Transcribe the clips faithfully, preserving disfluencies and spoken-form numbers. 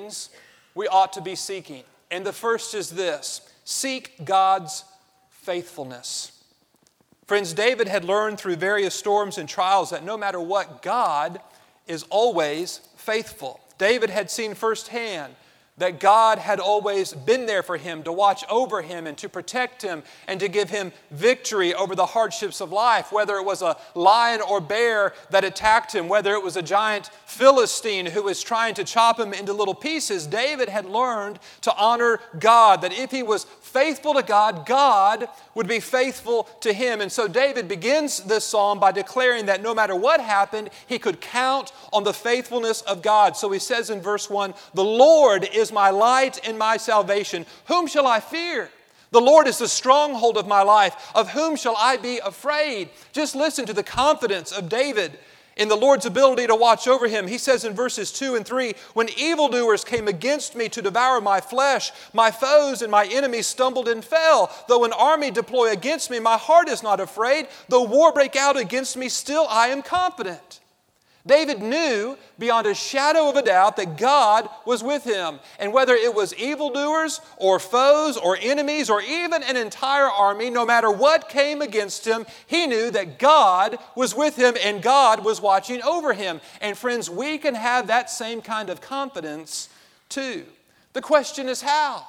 things we ought to be seeking. And the first is this: seek God's faithfulness. Friends, David had learned through various storms and trials that no matter what, God is always faithful. David had seen firsthand that God had always been there for him to watch over him and to protect him and to give him victory over the hardships of life, whether it was a lion or bear that attacked him, whether it was a giant Philistine who was trying to chop him into little pieces. David had learned to honor God, that if he was faithful to God, God would be faithful to him. And so David begins this psalm by declaring that no matter what happened, he could count on the faithfulness of God. So he says in verse one, "The Lord is my light and my salvation. Whom shall I fear? The Lord is the stronghold of my life. Of whom shall I be afraid?" Just listen to the confidence of David in the Lord's ability to watch over him. He says in verses two and three, "When evildoers came against me to devour my flesh, my foes and my enemies stumbled and fell. Though an army deploy against me, my heart is not afraid. Though war break out against me, still I am confident." David knew beyond a shadow of a doubt that God was with him. And whether it was evildoers or foes or enemies or even an entire army, no matter what came against him, he knew that God was with him and God was watching over him. And friends, we can have that same kind of confidence too. The question is how?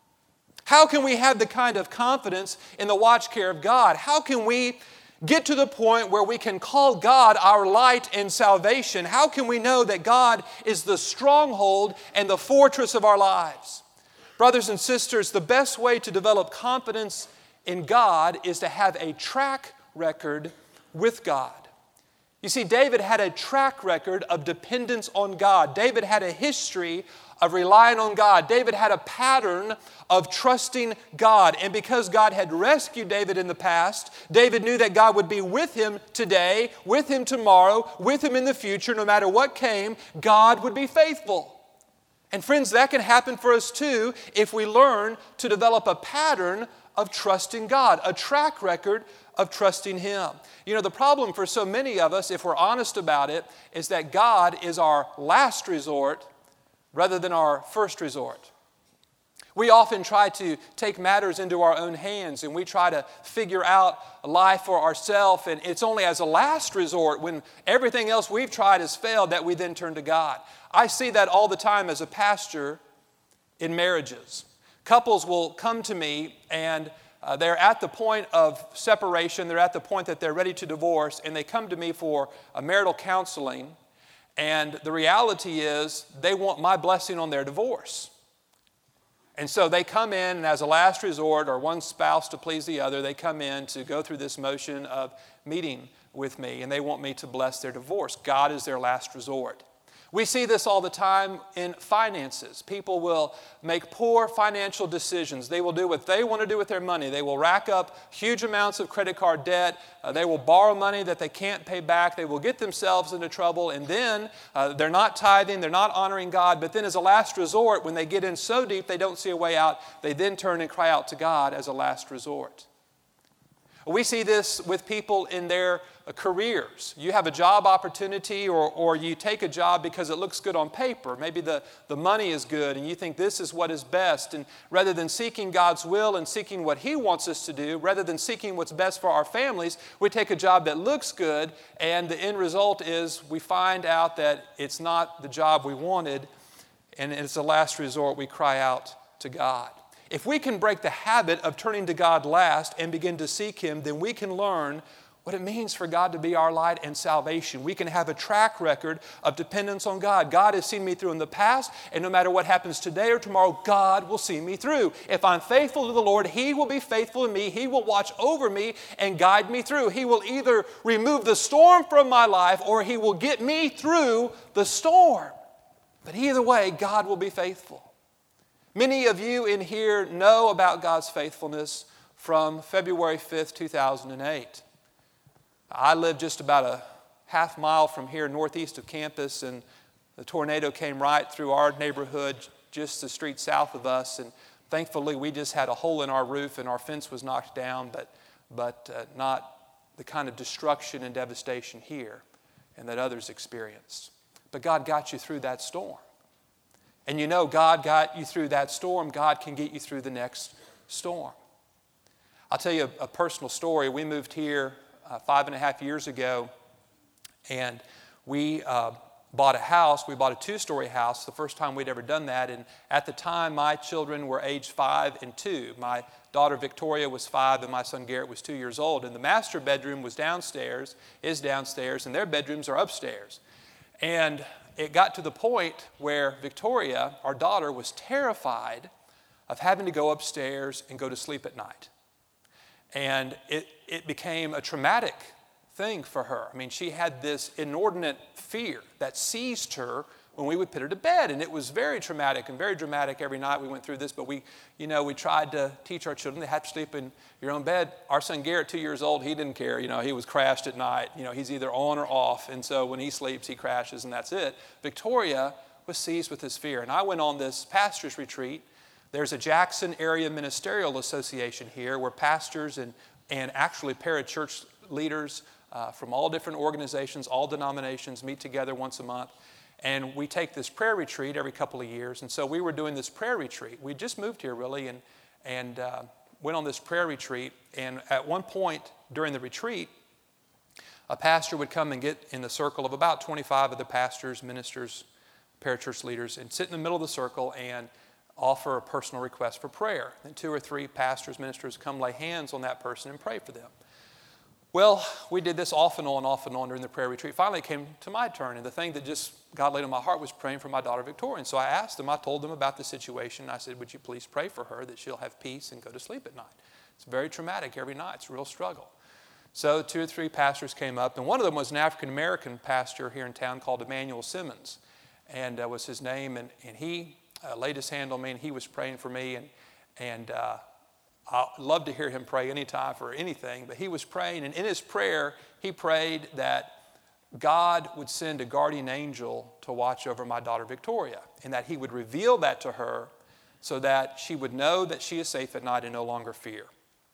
How can we have the kind of confidence in the watch care of God? How can we get to the point where we can call God our light and salvation? How can we know that God is the stronghold and the fortress of our lives? Brothers and sisters, the best way to develop confidence in God is to have a track record with God. You see, David had a track record of dependence on God. David had a history of relying on God. David had a pattern of trusting God. And because God had rescued David in the past, David knew that God would be with him today, with him tomorrow, with him in the future. No matter what came, God would be faithful. And friends, that can happen for us too if we learn to develop a pattern of trusting God, a track record of trusting Him. You know, the problem for so many of us, if we're honest about it, is that God is our last resort rather than our first resort. We often try to take matters into our own hands and we try to figure out life for ourselves, and it's only as a last resort when everything else we've tried has failed that we then turn to God. I see that all the time as a pastor in marriages. Couples will come to me and uh, they're at the point of separation, they're at the point that they're ready to divorce, and they come to me for a marital counseling. And the reality is they want my blessing on their divorce. And so they come in, and as a last resort, or one spouse to please the other, they come in to go through this motion of meeting with me, and they want me to bless their divorce. God is their last resort. We see this all the time in finances. People will make poor financial decisions. They will do what they want to do with their money. They will rack up huge amounts of credit card debt. Uh, they will borrow money that they can't pay back. They will get themselves into trouble. And then uh, they're not tithing. They're not honoring God. But then as a last resort, when they get in so deep they don't see a way out, they then turn and cry out to God as a last resort. We see this with people in their careers. You have a job opportunity, or, or you take a job because it looks good on paper. Maybe the, the money is good and you think this is what is best. And rather than seeking God's will and seeking what He wants us to do, rather than seeking what's best for our families, we take a job that looks good, and the end result is we find out that it's not the job we wanted, and as a last resort we cry out to God. If we can break the habit of turning to God last and begin to seek Him, then we can learn what it means for God to be our light and salvation. We can have a track record of dependence on God. God has seen me through in the past, and no matter what happens today or tomorrow, God will see me through. If I'm faithful to the Lord, He will be faithful to me. He will watch over me and guide me through. He will either remove the storm from my life or He will get me through the storm. But either way, God will be faithful. Many of you in here know about God's faithfulness from February fifth, two thousand eight. I live just about a half mile from here northeast of campus, and the tornado came right through our neighborhood just the street south of us, and thankfully we just had a hole in our roof and our fence was knocked down, but, but uh, not the kind of destruction and devastation here and that others experienced. But God got you through that storm. And you know God got you through that storm. God can get you through the next storm. I'll tell you a, a personal story. We moved here uh, five and a half years ago, and we uh, bought a house. We bought a two-story house, the first time we'd ever done that. And at the time, my children were age five and two. My daughter Victoria was five, and my son Garrett was two years old. And the master bedroom was downstairs, is downstairs, and their bedrooms are upstairs. And it got to the point where Victoria, our daughter, was terrified of having to go upstairs and go to sleep at night. And it, it became a traumatic thing for her. I mean, she had this inordinate fear that seized her when we would put her to bed. And it was very traumatic and very dramatic every night we went through this. But we, you know, we tried to teach our children they had to sleep in your own bed. Our son Garrett, two years old, he didn't care. You know, he was crashed at night. You know, he's either on or off. And so when he sleeps, he crashes and that's it. Victoria was seized with this fear. And I went on this pastor's retreat. There's a Jackson Area Ministerial Association here where pastors and, and actually parachurch leaders uh, from all different organizations, all denominations meet together once a month. And we take this prayer retreat every couple of years. And so we were doing this prayer retreat. We just moved here really and, and uh, went on this prayer retreat. And at one point during the retreat, a pastor would come and get in the circle of about twenty-five of the pastors, ministers, parachurch leaders, and sit in the middle of the circle and offer a personal request for prayer. And two or three pastors, ministers come lay hands on that person and pray for them. Well, we did this off and on, off and on during the prayer retreat. Finally, it came to my turn, and the thing that just God laid on my heart was praying for my daughter Victoria. And so I asked them, I told them about the situation. I said, would you please pray for her that she'll have peace and go to sleep at night? It's very traumatic every night. It's a real struggle. So two or three pastors came up, and one of them was an African-American pastor here in town called Emmanuel Simmons, and uh, was his name. And, and he uh, laid his hand on me, and he was praying for me, and, and uh, I love to hear him pray anytime for anything, but he was praying, and in his prayer, he prayed that God would send a guardian angel to watch over my daughter Victoria, and that he would reveal that to her so that she would know that she is safe at night and no longer fear.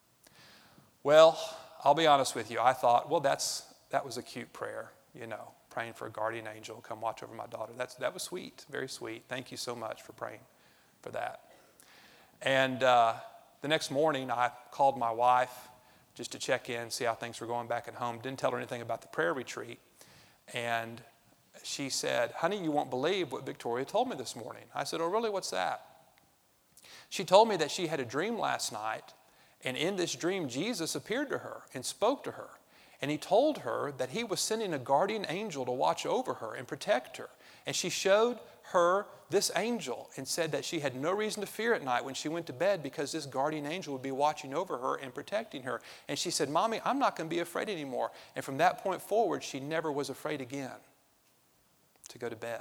Well, I'll be honest with you. I thought, well, that's that was a cute prayer, you know, praying for a guardian angel to come watch over my daughter. That's, that was sweet, very sweet. Thank you so much for praying for that. And uh, the next morning, I called my wife just to check in, see how things were going back at home. Didn't tell her anything about the prayer retreat. And she said, honey, you won't believe what Victoria told me this morning. I said, oh, really? What's that? She told me that she had a dream last night, and in this dream, Jesus appeared to her and spoke to her. And he told her that he was sending a guardian angel to watch over her and protect her. And she showed her this angel and said that she had no reason to fear at night when she went to bed because this guardian angel would be watching over her and protecting her. And she said, Mommy, I'm not going to be afraid anymore. And from that point forward, she never was afraid again to go to bed.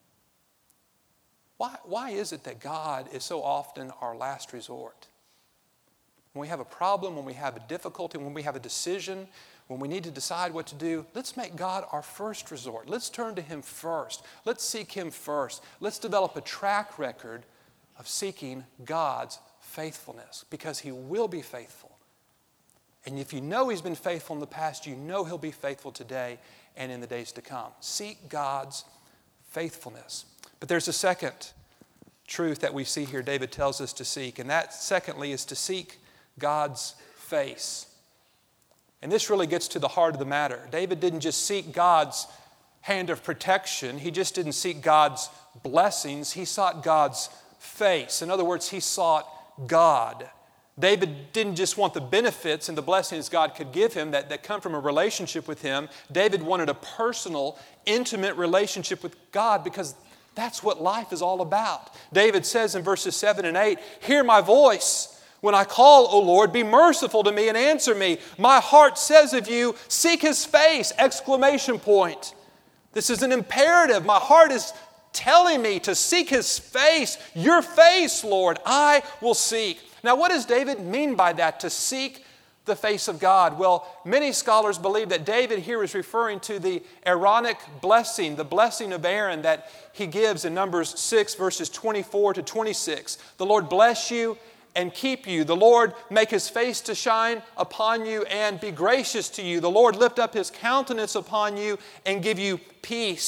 Why, why is it that God is so often our last resort? When we have a problem, when we have a difficulty, when we have a decision, when we need to decide what to do, let's make God our first resort. Let's turn to him first. Let's seek him first. Let's develop a track record of seeking God's faithfulness because he will be faithful. And if you know he's been faithful in the past, you know he'll be faithful today and in the days to come. Seek God's faithfulness. But there's a second truth that we see here David tells us to seek, and that secondly is to seek God's face. And this really gets to the heart of the matter. David didn't just seek God's hand of protection. He just didn't seek God's blessings. He sought God's face. In other words, he sought God. David didn't just want the benefits and the blessings God could give him that, that come from a relationship with him. David wanted a personal, intimate relationship with God because that's what life is all about. David says in verses seven and eight, hear my voice. When I call, O Lord, be merciful to me and answer me. My heart says of you, seek his face, exclamation point. This is an imperative. My heart is telling me to seek his face. Your face, Lord, I will seek. Now, what does David mean by that, to seek the face of God? Well, many scholars believe that David here is referring to the Aaronic blessing, the blessing of Aaron that he gives in Numbers six, verses twenty-four to twenty-six. The Lord bless you and keep you. The Lord make his face to shine upon you and be gracious to you. The Lord lift up his countenance upon you and give you peace. The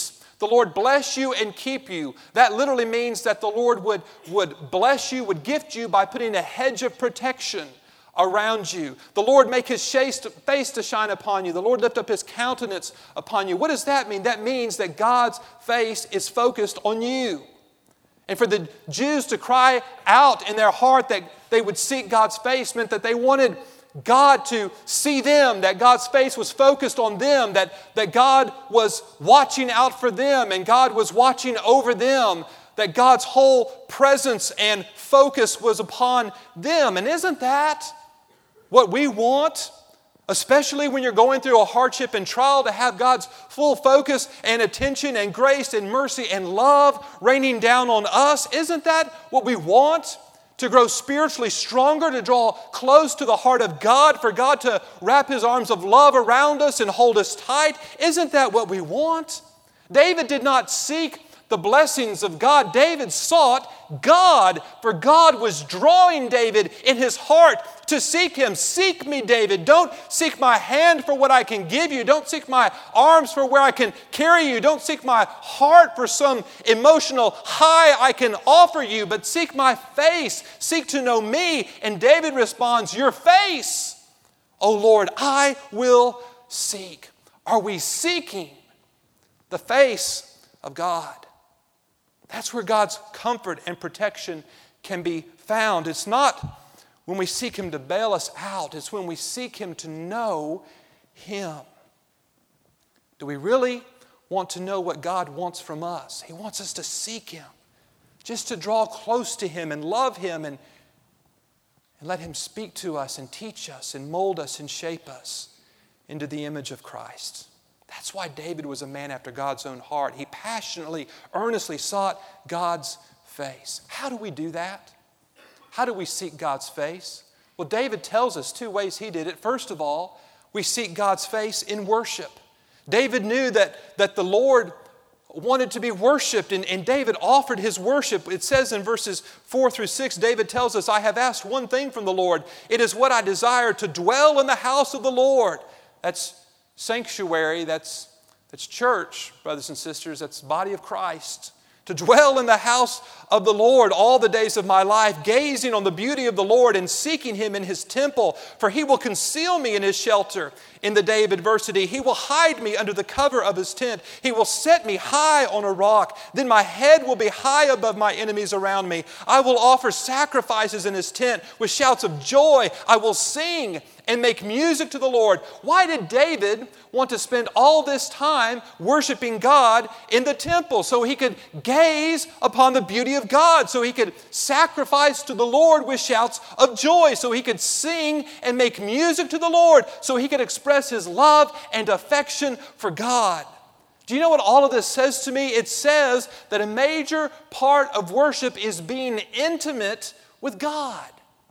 The Lord bless you and keep you. That literally means that the Lord would, would bless you, would gift you by putting a hedge of protection around you. The Lord make His face to shine upon you. The Lord lift up His countenance upon you. What does that mean? That means that God's face is focused on you. And for the Jews to cry out in their heart that they would seek God's face meant that they wanted God to see them, that God's face was focused on them, that, that God was watching out for them and God was watching over them, that God's whole presence and focus was upon them. And isn't that what we want? Especially when you're going through a hardship and trial, to have God's full focus and attention and grace and mercy and love raining down on us. Isn't that what we want? To grow spiritually stronger, to draw close to the heart of God, for God to wrap His arms of love around us and hold us tight. Isn't that what we want? David did not seek the blessings of God. David sought God, for God was drawing David in his heart to seek Him. Seek me, David. Don't seek my hand for what I can give you. Don't seek my arms for where I can carry you. Don't seek my heart for some emotional high I can offer you, but seek my face. Seek to know me. And David responds, your face, O Lord, I will seek. Are we seeking the face of God? That's where God's comfort and protection can be found. It's not when we seek Him to bail us out. It's when we seek Him to know Him. Do we really want to know what God wants from us? He wants us to seek Him, just to draw close to Him and love Him and, and let Him speak to us and teach us and mold us and shape us into the image of Christ. That's why David was a man after God's own heart. He passionately, earnestly sought God's face. How do we do that? How do we seek God's face? Well, David tells us two ways he did it. First of all, we seek God's face in worship. David knew that, that the Lord wanted to be worshiped, and, and David offered his worship. It says in verses four through six, David tells us, I have asked one thing from the Lord. It is what I desire, to dwell in the house of the Lord. That's sanctuary, that's, that's church, brothers and sisters, that's the body of Christ. To dwell in the house of the Lord all the days of my life, gazing on the beauty of the Lord and seeking Him in His temple. For He will conceal me in His shelter in the day of adversity. He will hide me under the cover of His tent. He will set me high on a rock. Then my head will be high above my enemies around me. I will offer sacrifices in His tent with shouts of joy. I will sing and make music to the Lord. Why did David want to spend all this time worshiping God in the temple? So he could gaze upon the beauty of God, so he could sacrifice to the Lord with shouts of joy, so he could sing and make music to the Lord, so he could express his love and affection for God. Do you know what all of this says to me? It says that a major part of worship is being intimate with God.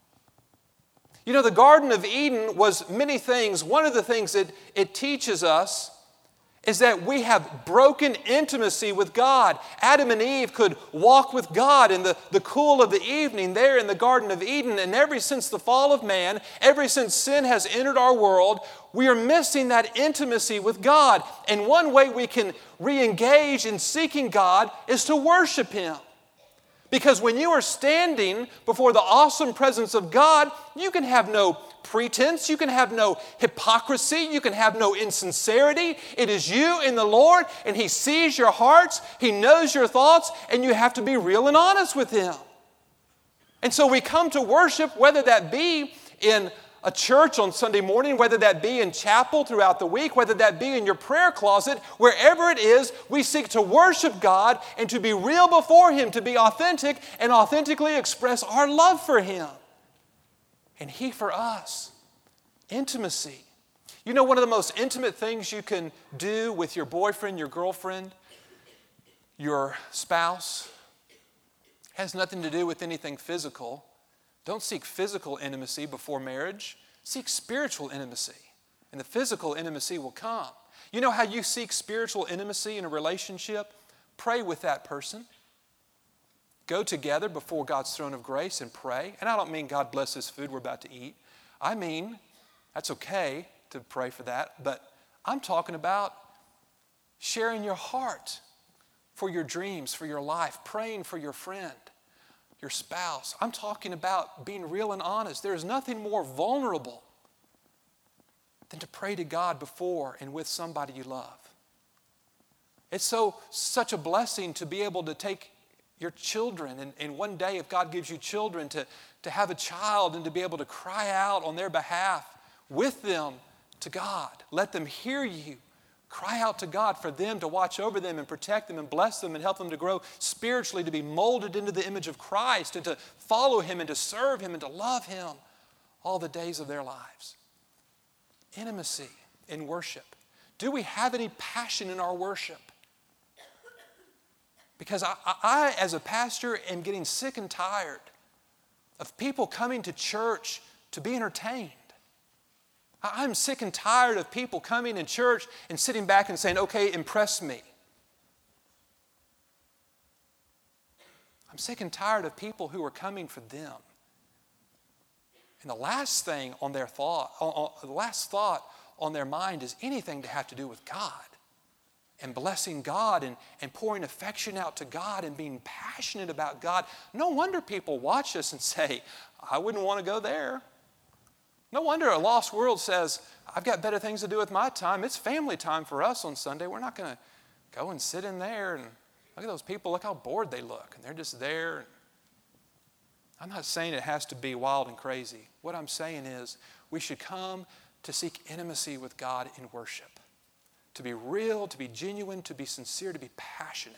You know, the Garden of Eden was many things. One of the things that it teaches us is that we have broken intimacy with God. Adam and Eve could walk with God in the, the cool of the evening there in the Garden of Eden. And ever since the fall of man, ever since sin has entered our world, we are missing that intimacy with God. And one way we can re-engage in seeking God is to worship Him. Because when you are standing before the awesome presence of God, you can have no pretense, you can have no hypocrisy, you can have no insincerity. It is you in the Lord, and He sees your hearts, He knows your thoughts, and you have to be real and honest with Him. And so we come to worship, whether that be in a church on Sunday morning, whether that be in chapel throughout the week, whether that be in your prayer closet, wherever it is, we seek to worship God and to be real before Him, to be authentic and authentically express our love for Him. And He for us. Intimacy. You know, one of the most intimate things you can do with your boyfriend, your girlfriend, your spouse, has nothing to do with anything physical. Don't seek physical intimacy before marriage. Seek spiritual intimacy, and the physical intimacy will come. You know how you seek spiritual intimacy in a relationship? Pray with that person. Go together before God's throne of grace and pray. And I don't mean God bless this food we're about to eat. I mean, that's okay to pray for that, but I'm talking about sharing your heart for your dreams, for your life, praying for your friend, your spouse. I'm talking about being real and honest. There is nothing more vulnerable than to pray to God before and with somebody you love. It's so such a blessing to be able to take your children, and, and one day if God gives you children, to, to have a child and to be able to cry out on their behalf with them to God. Let them hear you. Cry out to God for them to watch over them and protect them and bless them and help them to grow spiritually, to be molded into the image of Christ and to follow Him and to serve Him and to love Him all the days of their lives. Intimacy in worship. Do we have any passion in our worship? Because I, I, as a pastor, am getting sick and tired of people coming to church to be entertained. I'm sick and tired of people coming in church and sitting back and saying, okay, impress me. I'm sick and tired of people who are coming for them. And the last thing on their thought, on, on, the last thought on their mind is anything to have to do with God and blessing God and, and pouring affection out to God and being passionate about God. No wonder people watch us and say, I wouldn't want to go there. No wonder a lost world says, I've got better things to do with my time. It's family time for us on Sunday. We're not going to go and sit in there and look at those people. Look how bored they look. And they're just there. I'm not saying it has to be wild and crazy. What I'm saying is we should come to seek intimacy with God in worship. To be real, to be genuine, to be sincere, to be passionate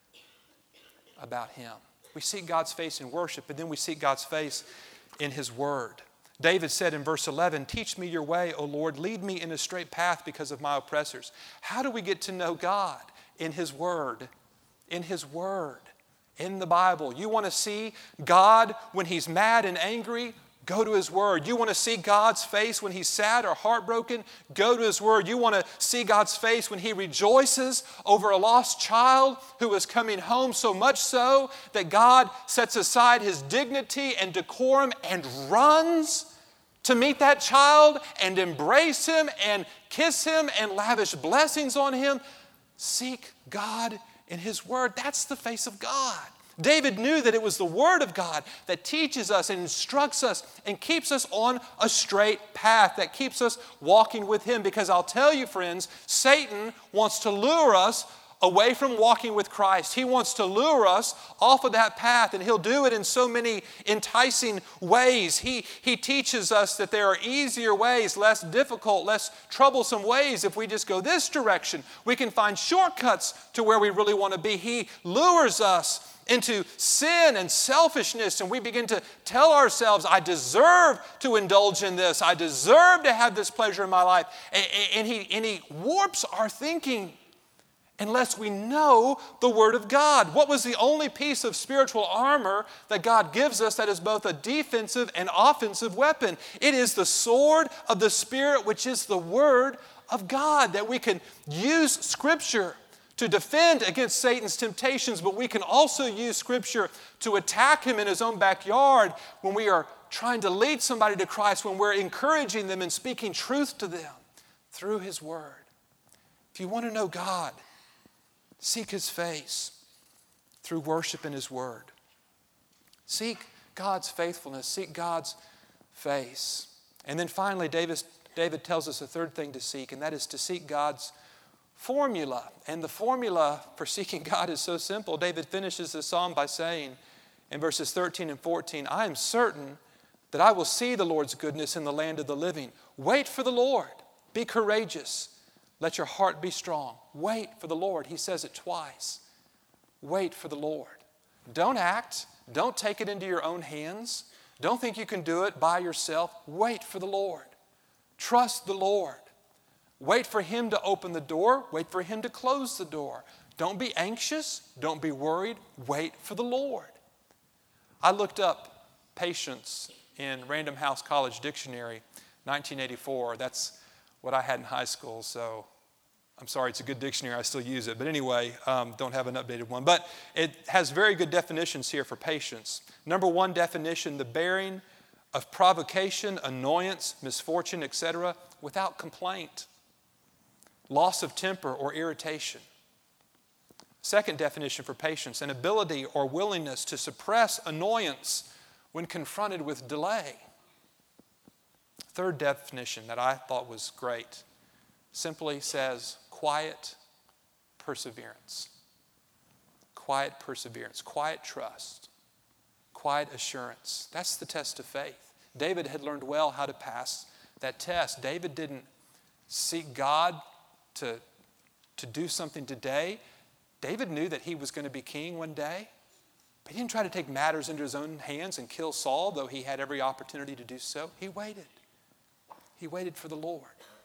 about Him. We seek God's face in worship, and then we seek God's face in His Word. David said in verse eleven, teach me your way, O Lord. Lead me in a straight path because of my oppressors. How do we get to know God? In His Word. In His Word. In the Bible. You want to see God when He's mad and angry? Go to His Word. You want to see God's face when He's sad or heartbroken? Go to His Word. You want to see God's face when He rejoices over a lost child who is coming home, so much so that God sets aside His dignity and decorum and runs to meet that child and embrace him and kiss him and lavish blessings on him? Seek God in His Word. That's the face of God. David knew that it was the Word of God that teaches us and instructs us and keeps us on a straight path, that keeps us walking with Him. Because I'll tell you, friends, Satan wants to lure us away from walking with Christ. He wants to lure us off of that path, and he'll do it in so many enticing ways. He, he teaches us that there are easier ways, less difficult, less troublesome ways. If we just go this direction, we can find shortcuts to where we really want to be. He lures us into sin and selfishness, and we begin to tell ourselves, I deserve to indulge in this. I deserve to have this pleasure in my life. And, and, he, and he warps our thinking unless we know the Word of God. What was the only piece of spiritual armor that God gives us that is both a defensive and offensive weapon? It is the sword of the Spirit, which is the Word of God, that we can use Scripture to defend against Satan's temptations, but we can also use Scripture to attack him in his own backyard when we are trying to lead somebody to Christ, when we're encouraging them and speaking truth to them through His Word. If you want to know God, seek His face through worship in His Word. Seek God's faithfulness. Seek God's face. And then finally, David, David tells us a third thing to seek, and that is to seek God's formula. And the formula for seeking God is so simple. David finishes the psalm by saying in verses thirteen and fourteen, I am certain that I will see the Lord's goodness in the land of the living. Wait for the Lord. Be courageous. Let your heart be strong. Wait for the Lord. He says it twice. Wait for the Lord. Don't act. Don't take it into your own hands. Don't think you can do it by yourself. Wait for the Lord. Trust the Lord. Wait for Him to open the door. Wait for Him to close the door. Don't be anxious. Don't be worried. Wait for the Lord. I looked up patience in Random House College Dictionary, nineteen eighty-four. That's what I had in high school, so I'm sorry, it's a good dictionary. I still use it. But anyway, um, don't have an updated one. But it has very good definitions here for patience. Number one definition, the bearing of provocation, annoyance, misfortune, et cetera, without complaint, loss of temper or irritation. Second definition for patience, an ability or willingness to suppress annoyance when confronted with delay. Third definition that I thought was great simply says quiet perseverance. Quiet perseverance, quiet trust, quiet assurance. That's the test of faith. David had learned well how to pass that test. David didn't seek God to, to do something today. David knew that he was going to be king one day, but he didn't try to take matters into his own hands and kill Saul, though he had every opportunity to do so. He waited. He waited for the Lord.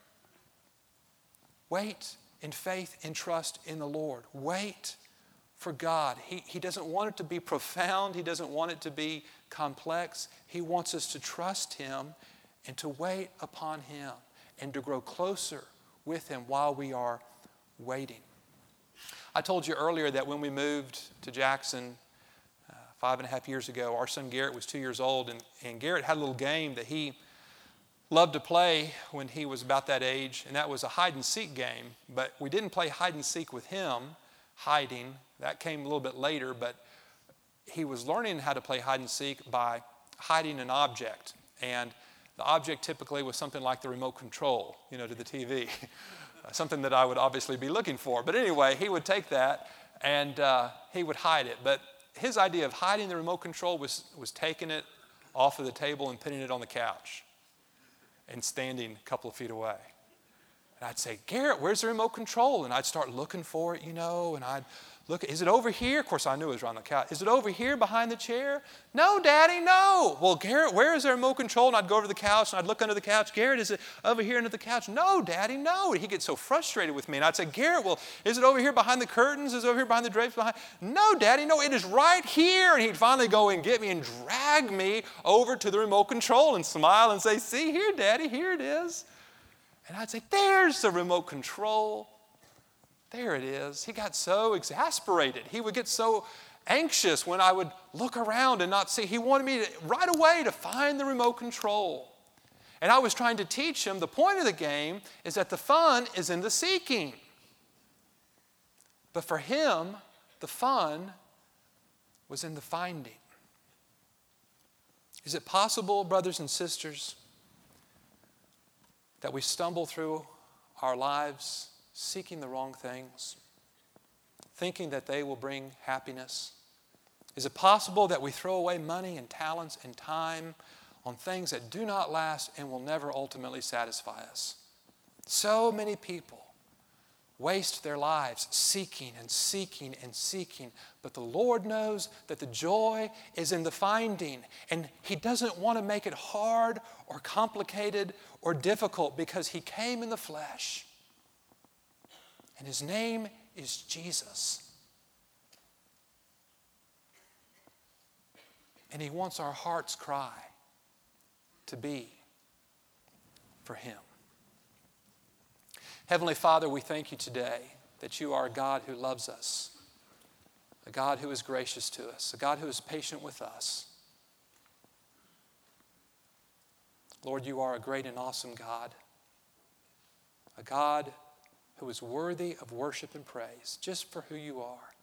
Wait in faith and trust in the Lord. Wait for God. He, he doesn't want it to be profound. He doesn't want it to be complex. He wants us to trust Him and to wait upon Him and to grow closer with Him while we are waiting. I told you earlier that when we moved to Jackson uh, five and a half years ago, our son Garrett was two years old, and, and Garrett had a little game that he loved to play when he was about that age, and that was a hide-and-seek game. But we didn't play hide-and-seek with him, hiding. That came a little bit later, but he was learning how to play hide-and-seek by hiding an object. And the object typically was something like the remote control, you know, to the T V. Something that I would obviously be looking for. But anyway, he would take that and uh, he would hide it. But his idea of hiding the remote control was, was taking it off of the table and putting it on the couch and standing a couple of feet away. And I'd say, Garrett, where's the remote control? And I'd start looking for it, you know, and I'd look, is it over here? Of course, I knew it was around the couch. Is it over here behind the chair? No, Daddy, no. Well, Garrett, where is the remote control? And I'd go over to the couch and I'd look under the couch. Garrett, is it over here under the couch? No, Daddy, no. And he'd get so frustrated with me. And I'd say, Garrett, well, is it over here behind the curtains? Is it over here behind the drapes? Behind? No, Daddy, no, it is right here. And he'd finally go and get me and drag me over to the remote control and smile and say, see here, Daddy, here it is. And I'd say, there's the remote control. There it is. He got so exasperated. He would get so anxious when I would look around and not see. He wanted me to, right away to find the remote control. And I was trying to teach him the point of the game is that the fun is in the seeking. But for him, the fun was in the finding. Is it possible, brothers and sisters, that we stumble through our lives seeking the wrong things, thinking that they will bring happiness? Is it possible that we throw away money and talents and time on things that do not last and will never ultimately satisfy us? So many people waste their lives seeking and seeking and seeking, but the Lord knows that the joy is in the finding, and He doesn't want to make it hard or complicated or difficult because He came in the flesh. And His name is Jesus. And He wants our heart's cry to be for Him. Heavenly Father, we thank You today that You are a God who loves us, a God who is gracious to us, a God who is patient with us. Lord, You are a great and awesome God, a God who is worthy of worship and praise just for who You are.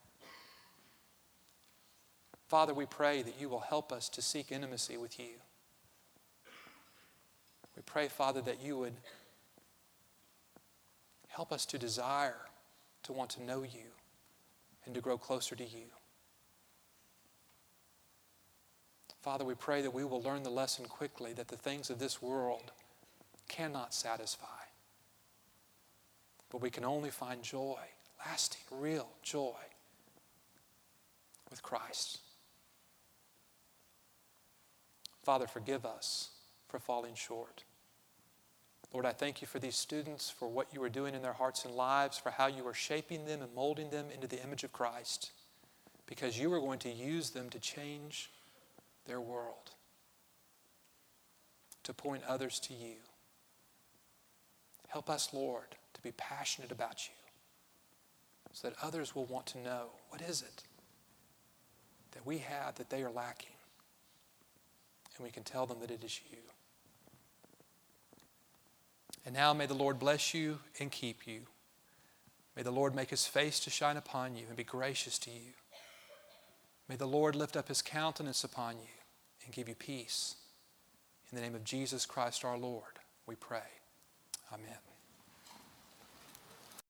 Father, we pray that You will help us to seek intimacy with You. We pray, Father, that You would help us to desire to want to know You and to grow closer to You. Father, we pray that we will learn the lesson quickly that the things of this world cannot satisfy. But we can only find joy, lasting, real joy with Christ. Father, forgive us for falling short. Lord, I thank You for these students, for what You are doing in their hearts and lives, for how You are shaping them and molding them into the image of Christ, because You are going to use them to change their world, to point others to You. Help us, Lord, to be passionate about You so that others will want to know, what is it that we have that they are lacking? And we can tell them that it is You. And now may the Lord bless you and keep you. May the Lord make his face to shine upon you and be gracious to you. May the Lord lift up his countenance upon you and give you peace. In the name of Jesus Christ our Lord, we pray. Amen.